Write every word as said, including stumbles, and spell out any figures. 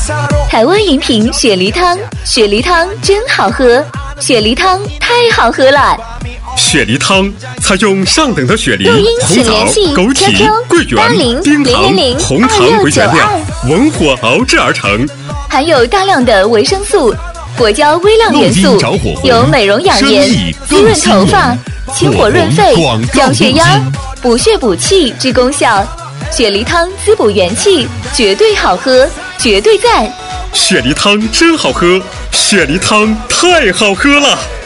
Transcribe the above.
台湾饮品雪梨汤，雪梨汤真好喝，雪梨汤太好喝了。 雪梨汤采用上等的雪梨、 录音红枣、枸杞、桂圆、冰糖、红糖为原料，文火熬制而成， 含有大量的维生素、果胶微量元素，有美容养颜、滋润头发、清火润肺、降血压、补血补气之功效。雪梨汤滋补元气，绝对好喝，绝对赞。 雪梨汤真好喝，雪梨汤太好喝了。